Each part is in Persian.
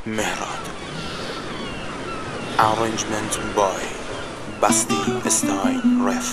مهراد. Arrangement by Basti Style Ref.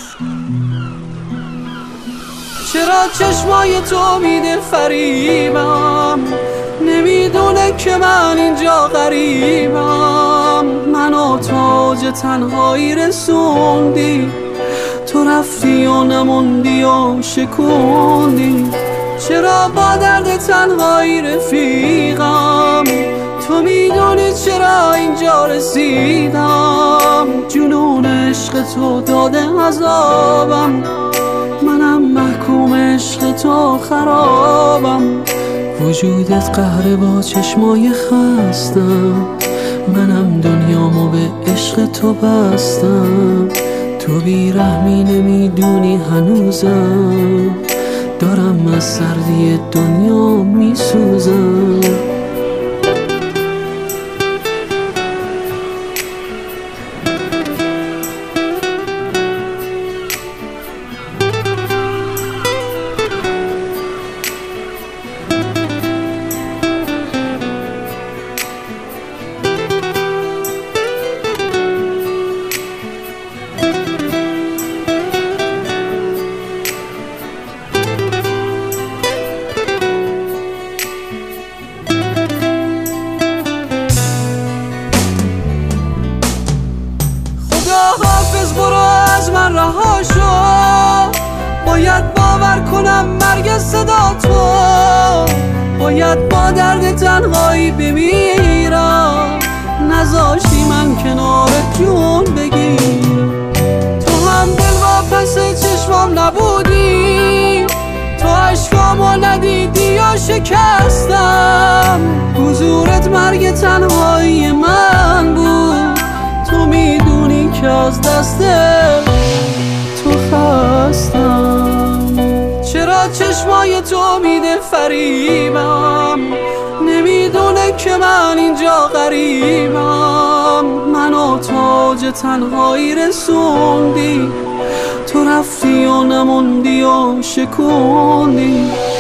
چرا چشمای تو میده فریبم، نمیدونه که من اینجا غریبم. منو تاج تنهایی رسوندی، تو رفتی و نموندی و شکوندی. چرا با درد تنهایی رفیقم، تو میدونی چرا اینجا رسیدم. جنون عشق تو داده عذابم، منم محکوم عشق تو خرابم. وجودت قهر با چشمای خستم، منم دنیامو به عشق تو بستم. تو بیرحمی نمیدونی هنوزم، دارم از سردی دنیا میسوزم. حافظ برو از من رها شو، باید باور کنم مرگ صدا تو. باید با درد تنهایی بمیرم، نذاشتی من کنارت جون بگیرم. تو هم دل واپس چشمام نبودی، تو عشقامو ندیدی یا شکستم. حضورت مرگ تنهایی من بود، تو میدونی که از دست تو خستم. چرا چشمای تو میده فریبم، نمیدونه که من اینجا غریبم. منو تاج تنهایی رسوندی، تو رفتی و نموندی و شکوندی.